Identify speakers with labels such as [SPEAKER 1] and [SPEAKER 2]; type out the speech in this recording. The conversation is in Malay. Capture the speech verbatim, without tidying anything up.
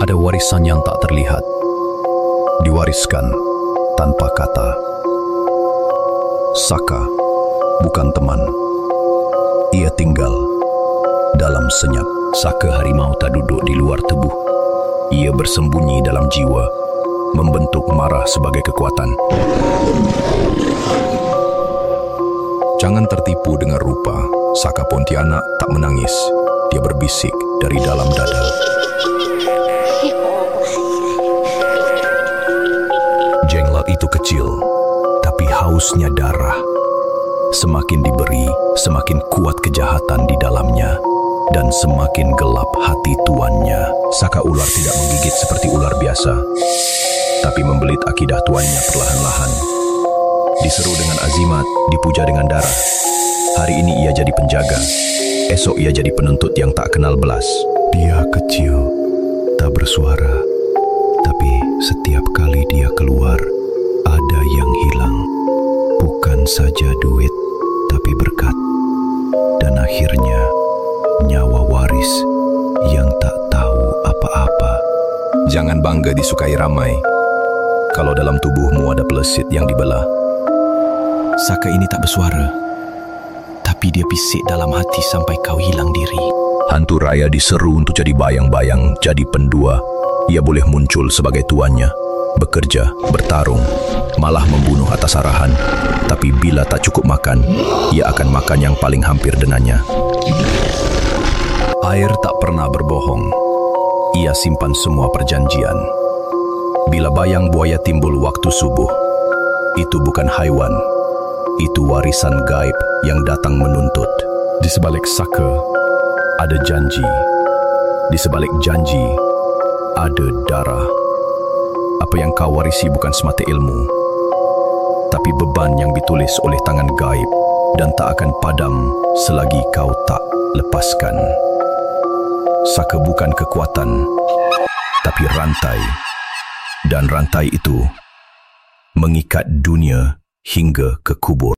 [SPEAKER 1] Ada warisan yang tak terlihat, diwariskan tanpa kata. Saka bukan teman, ia tinggal dalam senyap.
[SPEAKER 2] Saka harimau tak duduk di luar tubuh. Ia bersembunyi dalam jiwa, membentuk marah sebagai kekuatan.
[SPEAKER 1] Jangan tertipu dengan rupa. Saka Pontianak tak menangis. Dia berbisik dari dalam dada.
[SPEAKER 2] Jenglot itu kecil, tapi hausnya darah. Semakin diberi, semakin kuat kejahatan di dalamnya, dan semakin gelap hati tuannya. Saka ular tidak menggigit seperti ular biasa, tapi membelit akidah tuannya perlahan-lahan. Diseru dengan azimat, dipuja dengan darah. Hari ini ia jadi penjaga, esok ia jadi penuntut yang tak kenal belas.
[SPEAKER 3] Dia kecil, tak bersuara, tapi setiap kali dia keluar, ada yang hilang. Bukan saja duit, tapi berkat. Dan akhirnya, nyawa waris yang tak tahu apa-apa.
[SPEAKER 2] Jangan bangga disukai ramai, kalau dalam tubuhmu ada pelesit yang dibelah.
[SPEAKER 4] Saka ini tak bersuara, tapi dia bisik dalam hati sampai kau hilang diri.
[SPEAKER 2] Hantu raya diseru untuk jadi bayang-bayang, jadi pendua. Ia boleh muncul sebagai tuannya, bekerja, bertarung, malah membunuh atas arahan. Tapi bila tak cukup makan, ia akan makan yang paling hampir dengannya. Air tak pernah berbohong. Ia simpan semua perjanjian. Bila bayang buaya timbul waktu subuh, itu bukan haiwan. Itu warisan gaib yang datang menuntut.
[SPEAKER 1] Di sebalik Saka ada janji.
[SPEAKER 2] Di sebalik janji ada darah. Apa yang kau warisi bukan semata ilmu, tapi beban yang ditulis oleh tangan gaib dan tak akan padam selagi kau tak lepaskan. Saka bukan kekuatan, tapi rantai. Dan rantai itu mengikat dunia hingga ke kubur.